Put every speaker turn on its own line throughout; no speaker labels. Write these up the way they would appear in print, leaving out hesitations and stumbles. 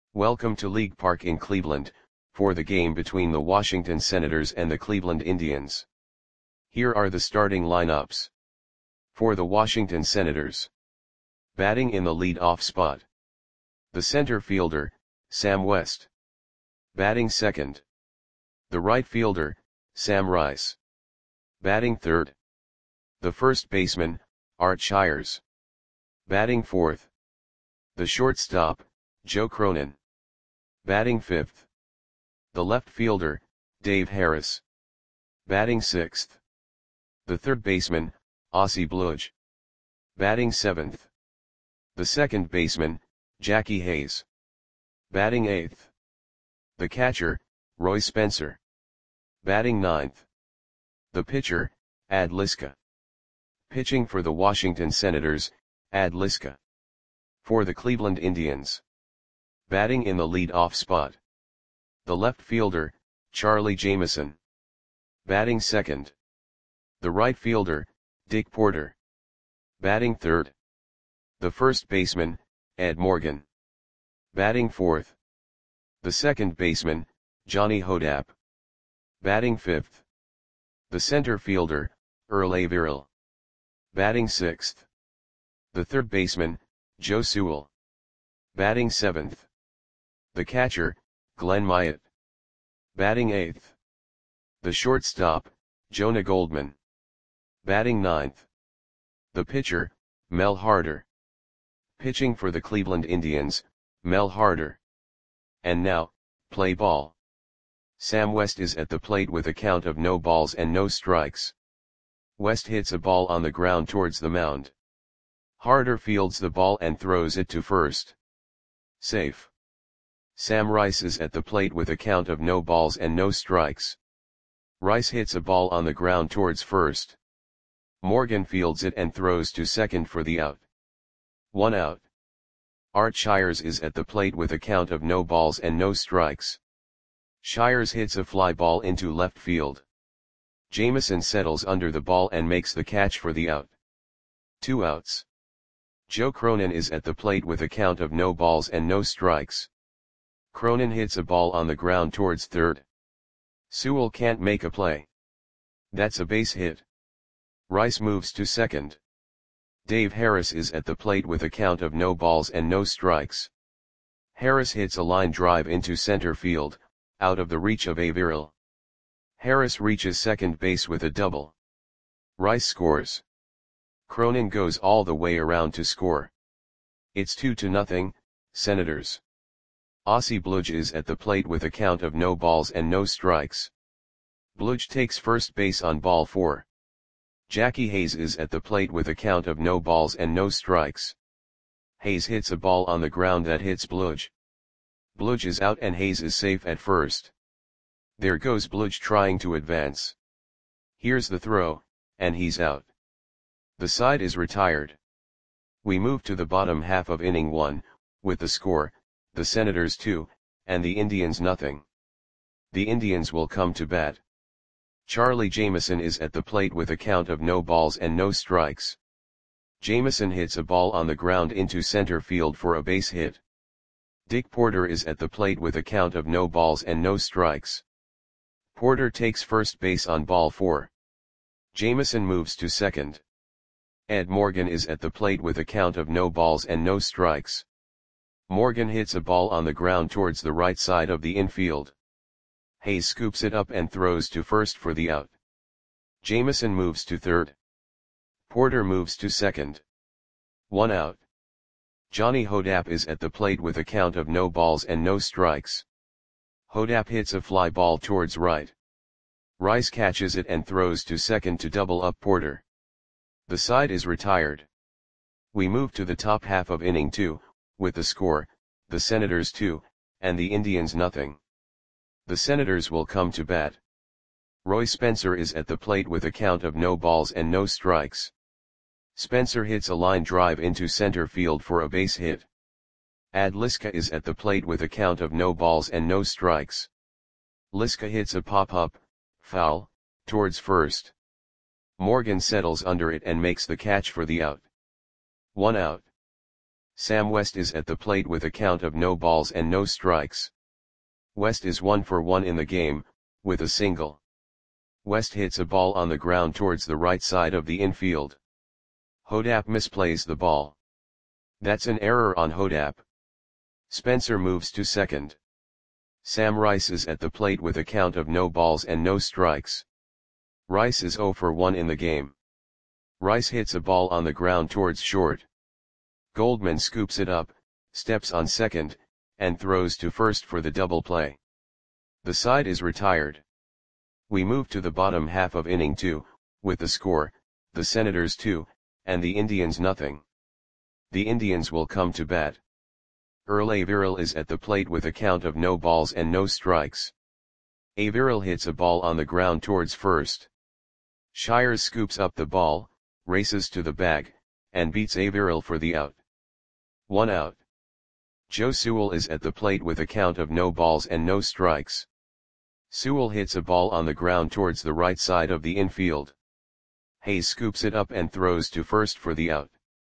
Welcome to League Park in Cleveland, for the game between the Washington Senators and the Cleveland Indians. Here are the starting lineups. For the Washington Senators. Batting in the lead-off spot. The center fielder, Sam West. Batting second. The right fielder, Sam Rice. Batting third. The first baseman, Art Shires. Batting fourth. The shortstop, Joe Cronin. Batting fifth. The left fielder, Dave Harris. Batting sixth. The third baseman, Ossie Bludge. Batting seventh. The second baseman, Jackie Hayes. Batting eighth. The catcher, Roy Spencer. Batting ninth. The pitcher, Ad Liska. Pitching for the Washington Senators, Ad Liska. For the Cleveland Indians. Batting in the lead-off spot. The left fielder, Charlie Jameson. Batting second. The right fielder, Dick Porter. Batting third. The first baseman, Ed Morgan. Batting fourth. The second baseman, Johnny Hodapp. Batting fifth. The center fielder, Earl Averill. Batting sixth. The third baseman, Joe Sewell. Batting seventh. The catcher, Glenn Myatt. Batting eighth. The shortstop, Jonah Goldman. Batting ninth. The pitcher, Mel Harder. Pitching for the Cleveland Indians, Mel Harder. And now, play ball. Sam West is at the plate with a count of no balls and no strikes. West hits a ball on the ground towards the mound. Harder fields the ball and throws it to first. Safe. Sam Rice is at the plate with a count of no balls and no strikes. Rice hits a ball on the ground towards first. Morgan fields it and throws to second for the out. 1 out. Art Shires is at the plate with a count of no balls and no strikes. Shires hits a fly ball into left field. Jameson settles under the ball and makes the catch for the out. 2 outs. Joe Cronin is at the plate with a count of no balls and no strikes. Cronin hits a ball on the ground towards third. Sewell can't make a play. That's a base hit. Rice moves to second. Dave Harris is at the plate with a count of no balls and no strikes. Harris hits a line drive into center field, out of the reach of Averill. Harris reaches second base with a double. Rice scores. Cronin goes all the way around to score. It's 2-0, Senators. Ossie Bludge is at the plate with a count of no balls and no strikes. Bludge takes first base on ball 4. Jackie Hayes is at the plate with a count of no balls and no strikes. Hayes hits a ball on the ground that hits Bludge. Bludge is out and Hayes is safe at first. There goes Bludge trying to advance. Here's the throw, and he's out. The side is retired. We move to the bottom half of inning 1, with the score, the Senators 2, and the Indians nothing. The Indians will come to bat. Charlie Jameson is at the plate with a count of no balls and no strikes. Jameson hits a ball on the ground into center field for a base hit. Dick Porter is at the plate with a count of no balls and no strikes. Porter takes first base on ball 4. Jameson moves to second. Ed Morgan is at the plate with a count of no balls and no strikes. Morgan hits a ball on the ground towards the right side of the infield. Hayes scoops it up and throws to first for the out. Jameson moves to third. Porter moves to second. 1 out. Johnny Hodapp is at the plate with a count of no balls and no strikes. Hodapp hits a fly ball towards right. Rice catches it and throws to second to double up Porter. The side is retired. We move to the top half of inning 2, with the score, the Senators 2, and the Indians nothing. The Senators will come to bat. Roy Spencer is at the plate with a count of no balls and no strikes. Spencer hits a line drive into center field for a base hit. Ad Liska is at the plate with a count of no balls and no strikes. Liska hits a pop-up, foul, towards first. Morgan settles under it and makes the catch for the out. 1 out. Sam West is at the plate with a count of no balls and no strikes. West is 1 for 1 in the game, with a single. West hits a ball on the ground towards the right side of the infield. Hodap misplays the ball. That's an error on Hodap. Spencer moves to second. Sam Rice is at the plate with a count of no balls and no strikes. Rice is 0 for 1 in the game. Rice hits a ball on the ground towards short. Goldman scoops it up, steps on second, and throws to first for the double play. The side is retired. We move to the bottom half of inning 2, with the score, the Senators 2, and the Indians nothing. The Indians will come to bat. Earl Averill is at the plate with a count of no balls and no strikes. Averill hits a ball on the ground towards first. Shires scoops up the ball, races to the bag, and beats Averill for the out. 1 out. Joe Sewell is at the plate with a count of no balls and no strikes. Sewell hits a ball on the ground towards the right side of the infield. Hayes scoops it up and throws to first for the out.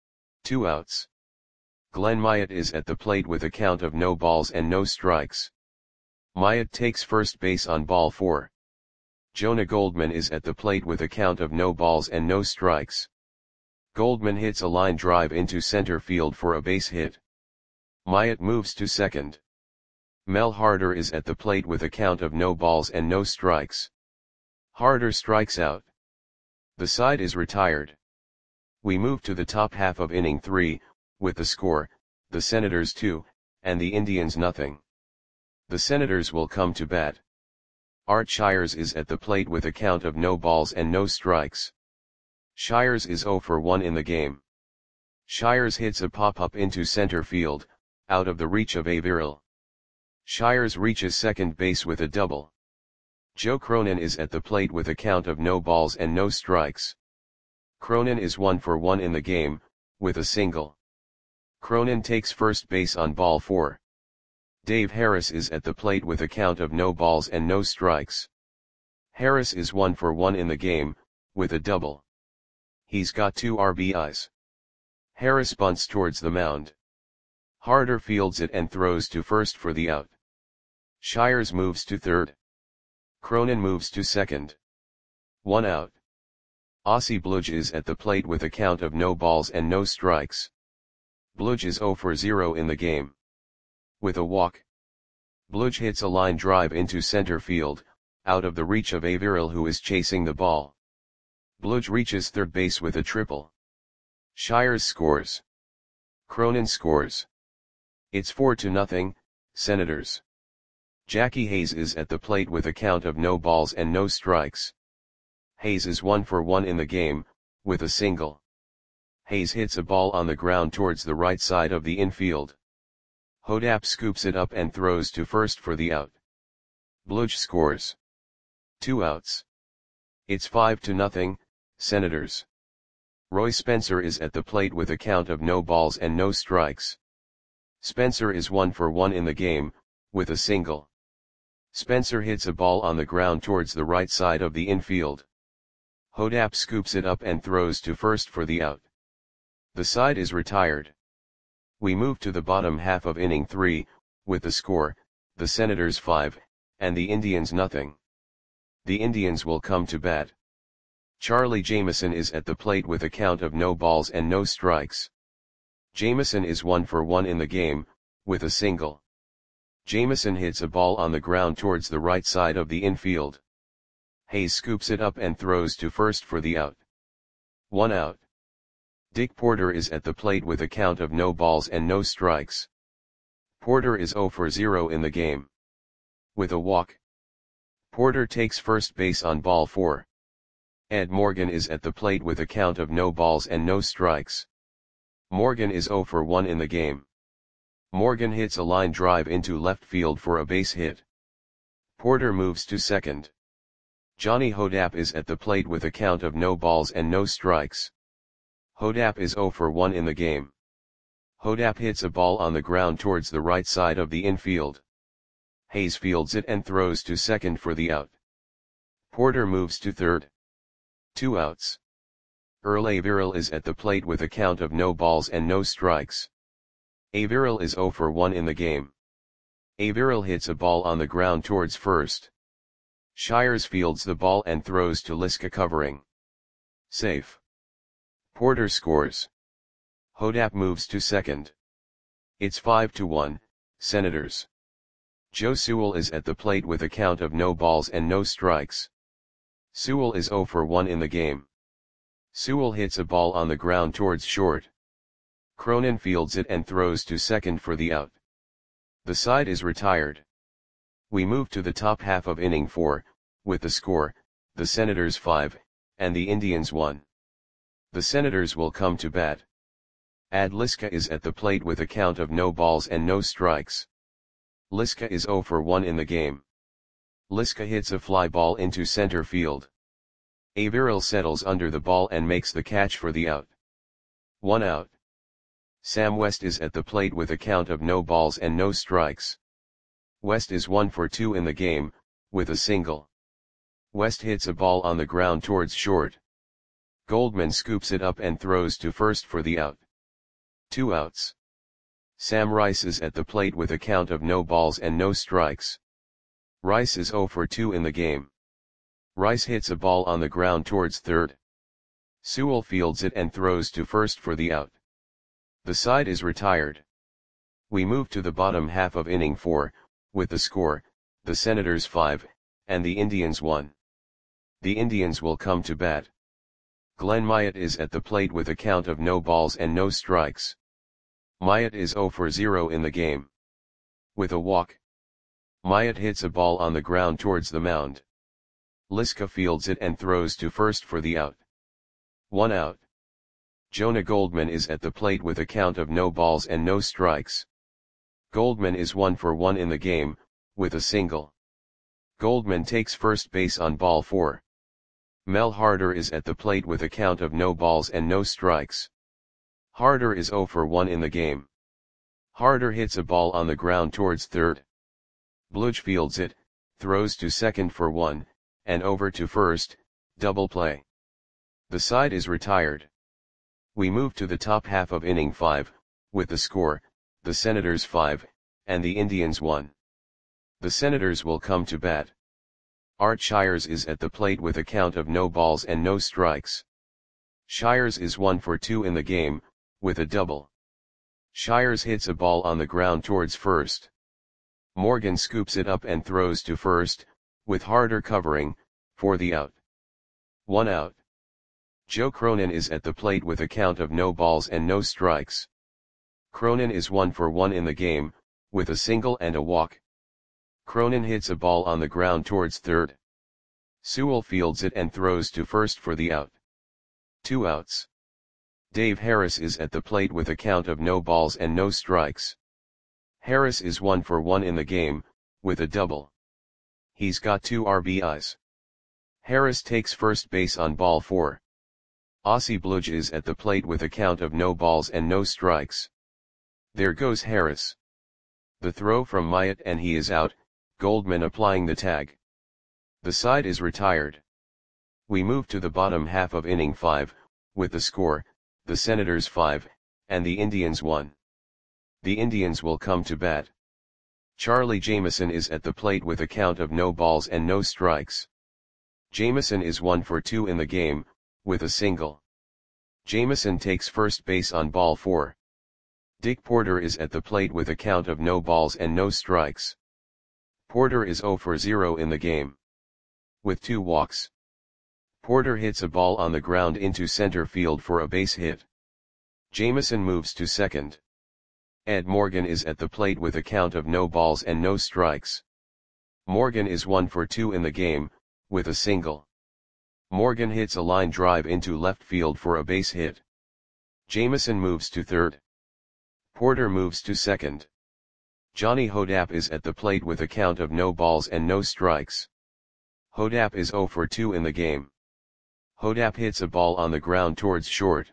2 outs. Glenn Myatt is at the plate with a count of no balls and no strikes. Myatt takes first base on ball 4. Jonah Goldman is at the plate with a count of no balls and no strikes. Goldman hits a line drive into center field for a base hit. Myatt moves to second. Mel Harder is at the plate with a count of no balls and no strikes. Harder strikes out. The side is retired. We move to the top half of inning 3, with the score, the Senators 2, and the Indians nothing. The Senators will come to bat. Art Shires is at the plate with a count of no balls and no strikes. Shires is 0 for 1 in the game. Shires hits a pop-up into center field, out of the reach of Averill. Shires reaches second base with a double. Joe Cronin is at the plate with a count of no balls and no strikes. Cronin is 1 for 1 in the game, with a single. Cronin takes first base on ball 4. Dave Harris is at the plate with a count of no balls and no strikes. Harris is 1 for 1 in the game, with a double. He's got 2 RBIs. Harris bunts towards the mound. Harder fields it and throws to first for the out. Shires moves to third. Cronin moves to second. 1 out. Ossie Bludge is at the plate with a count of no balls and no strikes. Bludge is 0 for 0 in the game. With a walk. Bludge hits a line drive into center field, out of the reach of Averill who is chasing the ball. Bludge reaches third base with a triple. Shires scores. Cronin scores. It's 4-0, Senators. Jackie Hayes is at the plate with a count of no balls and no strikes. Hayes is 1 for 1 in the game, with a single. Hayes hits a ball on the ground towards the right side of the infield. Hodap scoops it up and throws to first for the out. Bludge scores. 2 outs. It's 5-0, Senators. Roy Spencer is at the plate with a count of no balls and no strikes. Spencer is 1 for 1 in the game, with a single. Spencer hits a ball on the ground towards the right side of the infield. Hodap scoops it up and throws to first for the out. The side is retired. We move to the bottom half of inning 3, with the score, the Senators 5, and the Indians nothing. The Indians will come to bat. Charlie Jameson is at the plate with a count of no balls and no strikes. Jameson is 1 for 1 in the game, with a single. Jameson hits a ball on the ground towards the right side of the infield. Hayes scoops it up and throws to first for the out. 1 out. Dick Porter is at the plate with a count of no balls and no strikes. Porter is 0 for 0 in the game. With a walk. Porter takes first base on ball 4. Ed Morgan is at the plate with a count of no balls and no strikes. Morgan is 0 for 1 in the game. Morgan hits a line drive into left field for a base hit. Porter moves to second. Johnny Hodap is at the plate with a count of no balls and no strikes. Hodap is 0 for 1 in the game. Hodap hits a ball on the ground towards the right side of the infield. Hayes fields it and throws to second for the out. Porter moves to third. 2 outs. Earl Averill is at the plate with a count of no balls and no strikes. Averill is 0 for 1 in the game. Averill hits a ball on the ground towards first. Shires fields the ball and throws to Liska covering. Safe. Porter scores. Hodap moves to second. It's 5-1, Senators. Joe Sewell is at the plate with a count of no balls and no strikes. Sewell is 0 for 1 in the game. Sewell hits a ball on the ground towards short. Cronin fields it and throws to second for the out. The side is retired. We move to the top half of inning 4, with the score, the Senators 5, and the Indians 1. The Senators will come to bat. Ad Liska is at the plate with a count of no balls and no strikes. Liska is 0 for 1 in the game. Liska hits a fly ball into center field. Averill settles under the ball and makes the catch for the out. 1 out. Sam West is at the plate with a count of no balls and no strikes. West is 1 for 2 in the game, with a single. West hits a ball on the ground towards short. Goldman scoops it up and throws to first for the out. 2 outs. Sam Rice is at the plate with a count of no balls and no strikes. Rice is 0 for 2 in the game. Rice hits a ball on the ground towards third. Sewell fields it and throws to first for the out. The side is retired. We move to the bottom half of inning 4, with the score, the Senators 5, and the Indians 1. The Indians will come to bat. Glenn Myatt is at the plate with a count of no balls and no strikes. Myatt is 0 for 0 in the game. With a walk. Myatt hits a ball on the ground towards the mound. Liska fields it and throws to first for the out. 1 out. Jonah Goldman is at the plate with a count of no balls and no strikes. Goldman is 1 for 1 in the game, with a single. Goldman takes first base on ball 4. Mel Harder is at the plate with a count of no balls and no strikes. Harder is 0 for 1 in the game. Harder hits a ball on the ground towards third. Bludge fields it, throws to second for 1, and over to first, double play. The side is retired. We move to the top half of inning 5, with the score, the Senators 5, and the Indians 1. The Senators will come to bat. Art Shires is at the plate with a count of no balls and no strikes. Shires is 1 for 2 in the game, with a double. Shires hits a ball on the ground towards first. Morgan scoops it up and throws to first, with Harder covering, for the out. 1 out. Joe Cronin is at the plate with a count of no balls and no strikes. Cronin is 1 for 1 in the game, with a single and a walk. Cronin hits a ball on the ground towards third. Sewell fields it and throws to first for the out. 2 outs. Dave Harris is at the plate with a count of no balls and no strikes. Harris is 1 for 1 in the game, with a double. He's got 2 RBIs. Harris takes first base on ball 4. Aussie Bludge is at the plate with a count of no balls and no strikes. There goes Harris. The throw from Myatt and he is out, Goldman applying the tag. The side is retired. We move to the bottom half of inning 5, with the score, the Senators 5, and the Indians 1. The Indians will come to bat. Charlie Jameson is at the plate with a count of no balls and no strikes. Jameson is 1 for 2 in the game, with a single. Jameson takes first base on ball 4. Dick Porter is at the plate with a count of no balls and no strikes. Porter is 0 for 0 in the game. With 2 walks. Porter hits a ball on the ground into center field for a base hit. Jameson moves to second. Ed Morgan is at the plate with a count of no balls and no strikes. Morgan is 1 for 2 in the game, with a single. Morgan hits a line drive into left field for a base hit. Jameson moves to third. Porter moves to second. Johnny Hodap is at the plate with a count of no balls and no strikes. Hodap is 0 for 2 in the game. Hodap hits a ball on the ground towards short.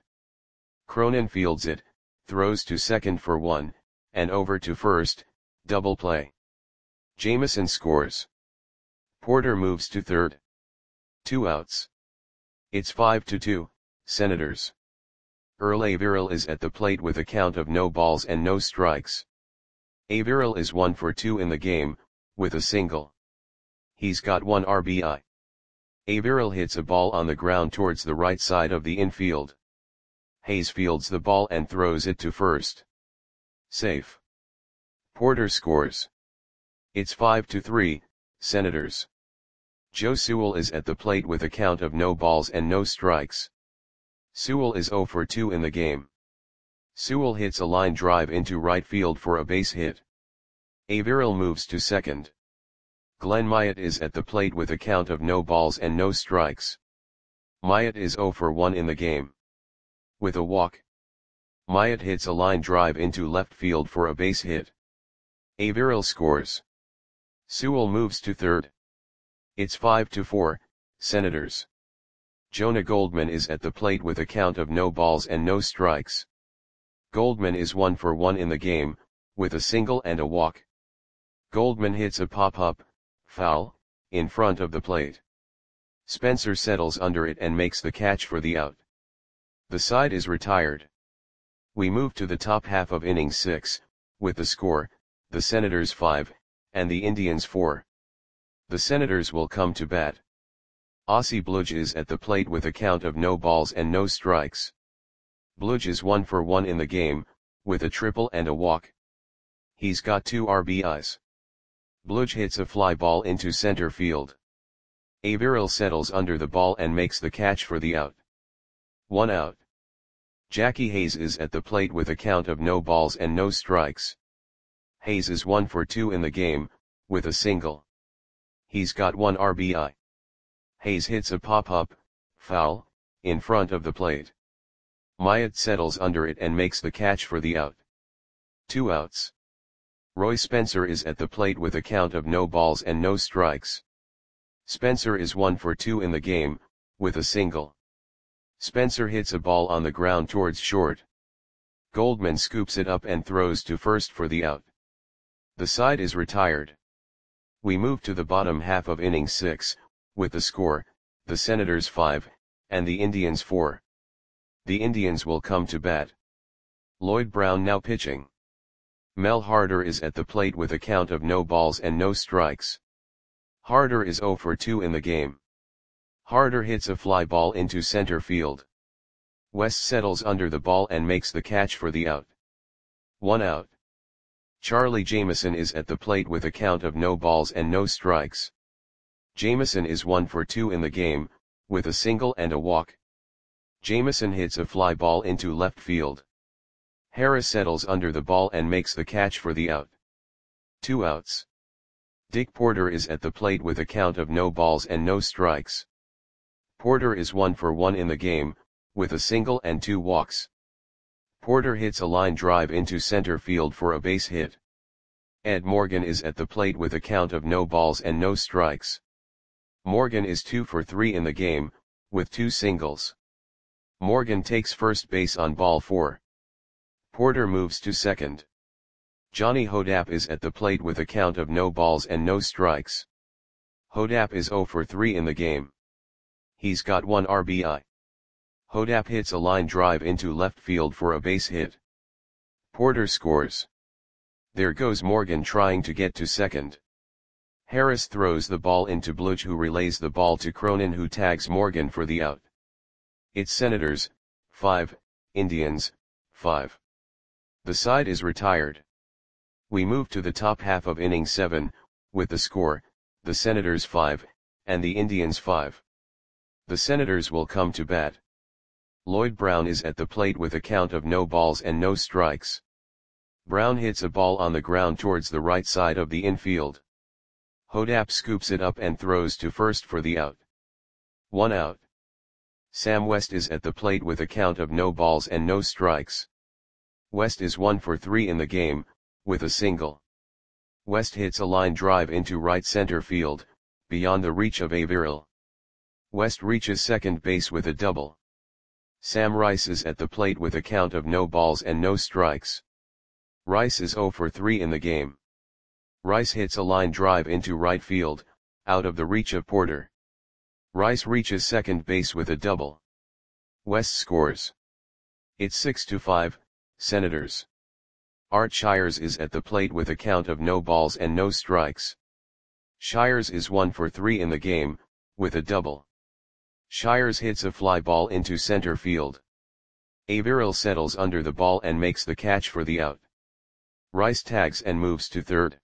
Cronin fields it, throws to second for 1, and over to first, double play. Jameson scores. Porter moves to third. 2 outs. It's 5-2, Senators. Earl Averill is at the plate with a count of no balls and no strikes. Averill is 1 for 2 in the game, with a single. He's got 1 RBI. Averill hits a ball on the ground towards the right side of the infield. Hayes fields the ball and throws it to first. Safe. Porter scores. It's 5-3, Senators. Joe Sewell is at the plate with a count of no balls and no strikes. Sewell is 0 for 2 in the game. Sewell hits a line drive into right field for a base hit. Averill moves to second. Glenn Myatt is at the plate with a count of no balls and no strikes. Myatt is 0 for 1 in the game. With a walk, Myatt hits a line drive into left field for a base hit. Averill scores. Sewell moves to third. It's 5-4, Senators. Jonah Goldman is at the plate with a count of no balls and no strikes. Goldman is 1 for 1 in the game, with a single and a walk. Goldman hits a pop-up, foul, in front of the plate. Spencer settles under it and makes the catch for the out. The side is retired. We move to the top half of inning 6, with the score, the Senators 5, and the Indians 4. The Senators will come to bat. Ossie Bludge is at the plate with a count of no balls and no strikes. Bludge is 1 for 1 in the game, with a triple and a walk. He's got 2 RBIs. Bludge hits a fly ball into center field. Averill settles under the ball and makes the catch for the out. 1 out. Jackie Hayes is at the plate with a count of no balls and no strikes. Hayes is 1 for 2 in the game, with a single. He's got 1 RBI. Hayes hits a pop-up, foul, in front of the plate. Myatt settles under it and makes the catch for the out. 2 outs. Roy Spencer is at the plate with a count of no balls and no strikes. Spencer is 1 for 2 in the game, with a single. Spencer hits a ball on the ground towards short. Goldman scoops it up and throws to first for the out. The side is retired. We move to the bottom half of inning 6, with the score, the Senators 5, and the Indians 4. The Indians will come to bat. Lloyd Brown now pitching. Mel Harder is at the plate with a count of no balls and no strikes. Harder is 0 for 2 in the game. Harder hits a fly ball into center field. West settles under the ball and makes the catch for the out. 1 out. Charlie Jameson is at the plate with a count of no balls and no strikes. Jameson is 1 for 2 in the game, with a single and a walk. Jameson hits a fly ball into left field. Harris settles under the ball and makes the catch for the out. 2 outs. Dick Porter is at the plate with a count of no balls and no strikes. Porter is 1 for 1 in the game, with a single and 2 walks. Porter hits a line drive into center field for a base hit. Ed Morgan is at the plate with a count of no balls and no strikes. Morgan is 2 for 3 in the game, with 2 singles. Morgan takes first base on ball 4. Porter moves to second. Johnny Hodap is at the plate with a count of no balls and no strikes. Hodap is 0 for 3 in the game. He's got 1 RBI. Hodap hits a line drive into left field for a base hit. Porter scores. There goes Morgan trying to get to second. Harris throws the ball into Bludge, who relays the ball to Cronin, who tags Morgan for the out. It's Senators 5, Indians 5. The side is retired. We move to the top half of inning 7, with the score, the Senators 5, and the Indians 5. The Senators will come to bat. Lloyd Brown is at the plate with a count of no balls and no strikes. Brown hits a ball on the ground towards the right side of the infield. Hodap scoops it up and throws to first for the out. 1 out. Sam West is at the plate with a count of no balls and no strikes. West is 1 for 3 in the game, with a single. West hits a line drive into right center field, beyond the reach of Averill. West reaches second base with a double. Sam Rice is at the plate with a count of no balls and no strikes. Rice is 0 for 3 in the game. Rice hits a line drive into right field, out of the reach of Porter. Rice reaches second base with a double. West scores. It's 6-5, Senators. Art Shires is at the plate with a count of no balls and no strikes. Shires is 1 for 3 in the game, with a double. Shires hits a fly ball into center field. Averill settles under the ball and makes the catch for the out. Rice tags and moves to third.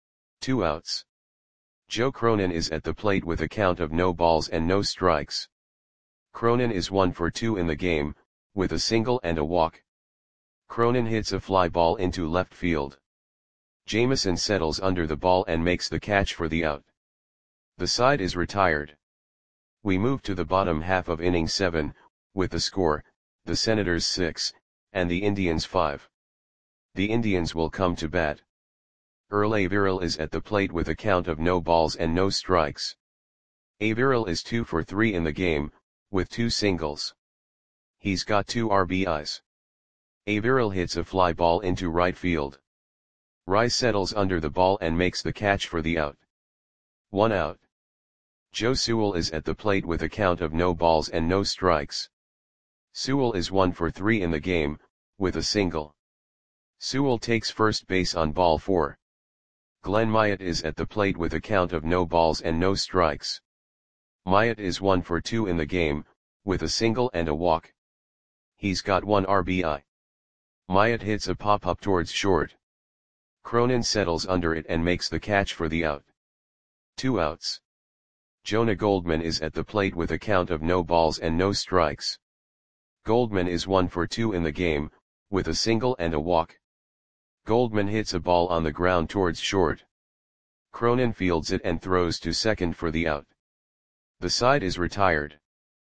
2 outs. Joe Cronin is at the plate with a count of no balls and no strikes. Cronin is 1 for 2 in the game, with a single and a walk. Cronin hits a fly ball into left field. Jameson settles under the ball and makes the catch for the out. The side is retired. We move to the bottom half of inning 7, with the score, the Senators 6, and the Indians 5. The Indians will come to bat. Earl Averill is at the plate with a count of no balls and no strikes. Averill is 2 for 3 in the game, with 2 singles. He's got 2 RBIs. Averill hits a fly ball into right field. Rice settles under the ball and makes the catch for the out. 1 out. Joe Sewell is at the plate with a count of no balls and no strikes. Sewell is 1 for 3 in the game, with a single. Sewell takes first base on ball 4. Glenn Myatt is at the plate with a count of no balls and no strikes. Myatt is 1 for 2 in the game, with a single and a walk. He's got 1 RBI. Myatt hits a pop-up towards short. Cronin settles under it and makes the catch for the out. 2 outs. Jonah Goldman is at the plate with a count of no balls and no strikes. Goldman is 1 for 2 in the game, with a single and a walk. Goldman hits a ball on the ground towards short. Cronin fields it and throws to second for the out. The side is retired.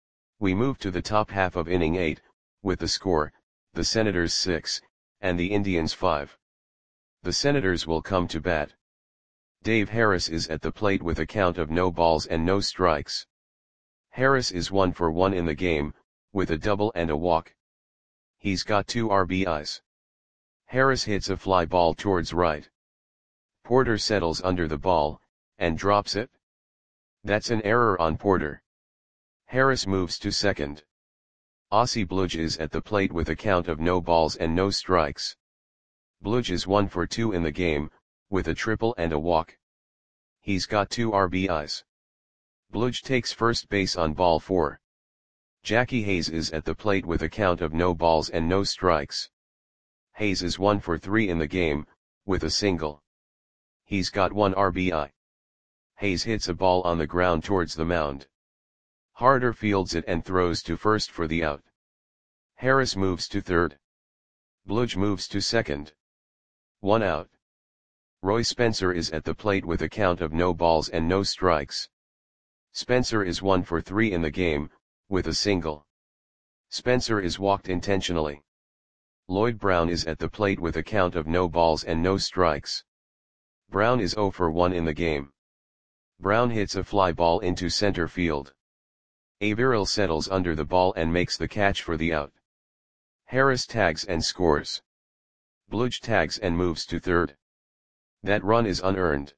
We move to the top half of inning 8, with the score, the Senators 6, and the Indians 5. The Senators will come to bat. Dave Harris is at the plate with a count of no balls and no strikes. Harris is 1 for 1 in the game, with a double and a walk. He's got 2 RBIs. Harris hits a fly ball towards right. Porter settles under the ball, and drops it. That's an error on Porter. Harris moves to second. Ossie Bludge is at the plate with a count of no balls and no strikes. Bludge is 1 for 2 in the game, with a triple and a walk. He's got 2 RBIs. Bludge takes first base on ball 4. Jackie Hayes is at the plate with a count of no balls and no strikes. Hayes is 1 for 3 in the game, with a single. He's got 1 RBI. Hayes hits a ball on the ground towards the mound. Harder fields it and throws to first for the out. Harris moves to third. Bludge moves to second. 1 out. Roy Spencer is at the plate with a count of no balls and no strikes. Spencer is 1 for 3 in the game, with a single. Spencer is walked intentionally. Lloyd Brown is at the plate with a count of no balls and no strikes. Brown is 0 for 1 in the game. Brown hits a fly ball into center field. Averill settles under the ball and makes the catch for the out. Harris tags and scores. Bludge tags and moves to third. That run is unearned.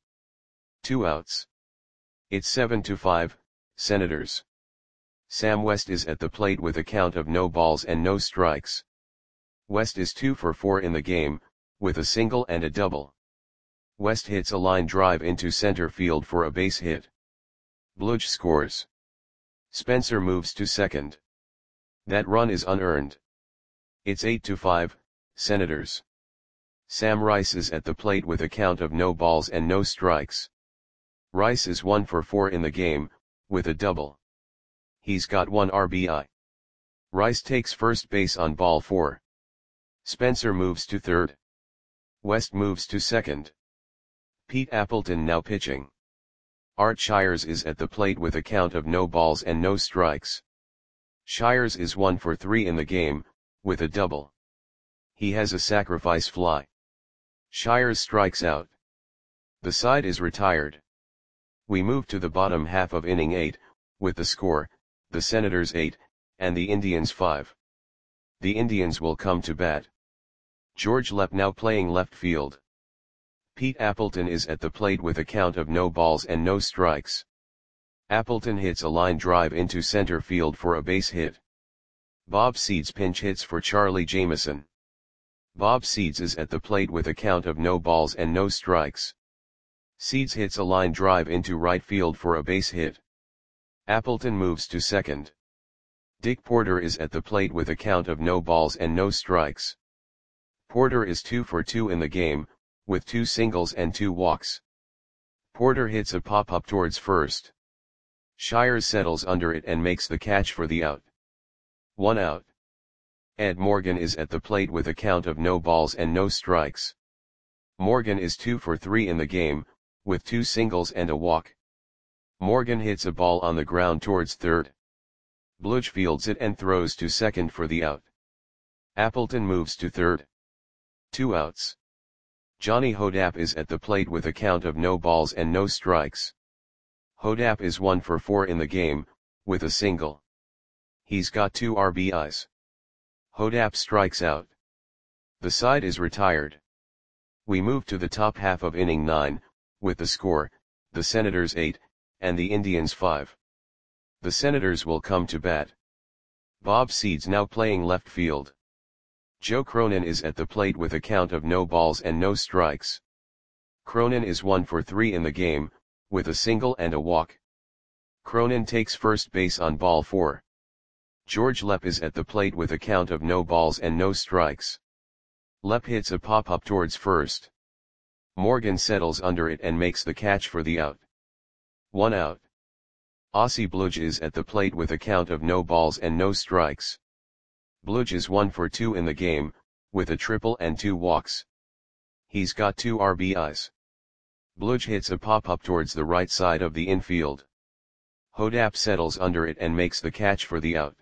2 outs. It's 7-5, Senators. Sam West is at the plate with a count of no balls and no strikes. West is 2 for 4 in the game, with a single and a double. West hits a line drive into center field for a base hit. Bludge scores. Spencer moves to second. That run is unearned. It's 8-5, Senators. Sam Rice is at the plate with a count of no balls and no strikes. Rice is 1 for 4 in the game, with a double. He's got 1 RBI. Rice takes first base on ball 4. Spencer moves to third. West moves to second. Pete Appleton now pitching. Art Shires is at the plate with a count of no balls and no strikes. Shires is 1 for 3 in the game, with a double. He has a sacrifice fly. Shires strikes out. The side is retired. We move to the bottom half of inning 8, with the score, the Senators 8, and the Indians 5. The Indians will come to bat. George Lepp now playing left field. Pete Appleton is at the plate with a count of no balls and no strikes. Appleton hits a line drive into center field for a base hit. Bob Seeds pinch hits for Charlie Jameson. Bob Seeds is at the plate with a count of no balls and no strikes. Seeds hits a line drive into right field for a base hit. Appleton moves to second. Dick Porter is at the plate with a count of no balls and no strikes. Porter is 2 for 2 in the game, with 2 singles and 2 walks. Porter hits a pop-up towards first. Shires settles under it and makes the catch for the out. 1 out. Ed Morgan is at the plate with a count of no balls and no strikes. Morgan is 2 for 3 in the game, with 2 singles and a walk. Morgan hits a ball on the ground towards third. Bludge fields it and throws to second for the out. Appleton moves to third. 2 outs. Johnny Hodapp is at the plate with a count of no balls and no strikes. Hodapp is 1 for 4 in the game, with a single. He's got 2 RBIs. Hodapp strikes out. The side is retired. We move to the top half of inning 9, with the score, the Senators 8, and the Indians 5. The Senators will come to bat. Bob Seeds now playing left field. Joe Cronin is at the plate with a count of no balls and no strikes. Cronin is 1 for 3 in the game, with a single and a walk. Cronin takes first base on ball 4. George Lepp is at the plate with a count of no balls and no strikes. Lepp hits a pop-up towards first. Morgan settles under it and makes the catch for the out. 1 out. Ossie Bludge is at the plate with a count of no balls and no strikes. Bludge is 1 for 2 in the game, with a triple and 2 walks. He's got 2 RBIs. Bludge hits a pop-up towards the right side of the infield. Hodapp settles under it and makes the catch for the out.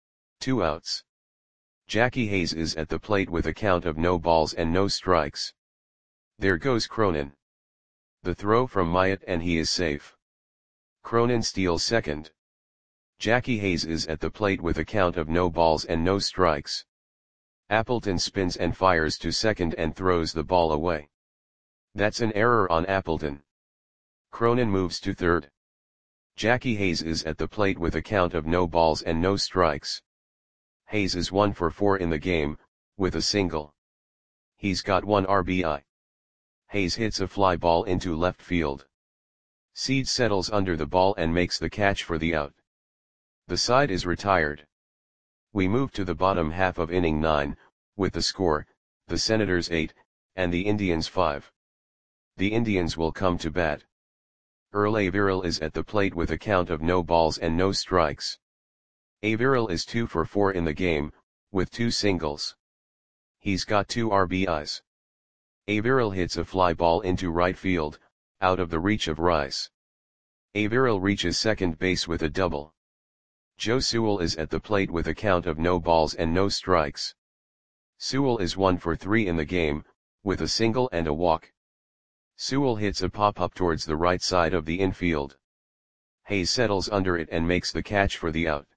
2 outs. Jackie Hayes is at the plate with a count of no balls and no strikes. There goes Cronin. The throw from Myatt and he is safe. Cronin steals second. Jackie Hayes is at the plate with a count of no balls and no strikes. Appleton spins and fires to second and throws the ball away. That's an error on Appleton. Cronin moves to third. Jackie Hayes is at the plate with a count of no balls and no strikes. Hayes is 1 for 4 in the game, with a single. He's got 1 RBI. Hayes hits a fly ball into left field. Seeds settles under the ball and makes the catch for the out. The side is retired. We move to the bottom half of inning 9, with the score, the Senators 8, and the Indians 5. The Indians will come to bat. Earl Averill is at the plate with a count of no balls and no strikes. Averill is 2 for 4 in the game, with 2 singles. He's got 2 RBIs. Averill hits a fly ball into right field, out of the reach of Rice. Averill reaches second base with a double. Joe Sewell is at the plate with a count of no balls and no strikes. Sewell is 1 for 3 in the game, with a single and a walk. Sewell hits a pop-up towards the right side of the infield. Hayes settles under it and makes the catch for the out.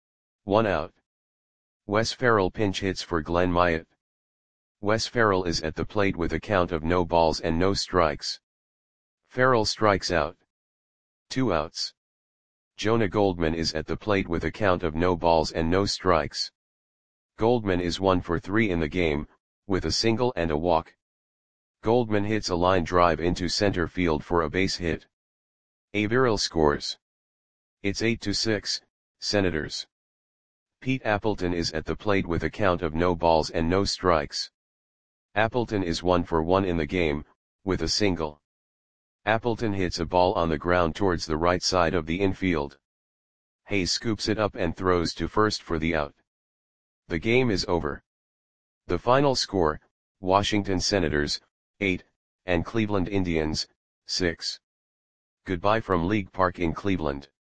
1 out. Wes Ferrell pinch hits for Glenn Myatt. Wes Ferrell is at the plate with a count of no balls and no strikes. Ferrell strikes out. 2 outs. Jonah Goldman is at the plate with a count of no balls and no strikes. Goldman is 1 for 3 in the game, with a single and a walk. Goldman hits a line drive into center field for a base hit. Averill scores. It's 8-6, Senators. Pete Appleton is at the plate with a count of no balls and no strikes. Appleton is 1 for 1 in the game, with a single. Appleton hits a ball on the ground towards the right side of the infield. Hayes scoops it up and throws to first for the out. The game is over. The final score, Washington Senators, 8, and Cleveland Indians, 6. Goodbye from League Park in Cleveland.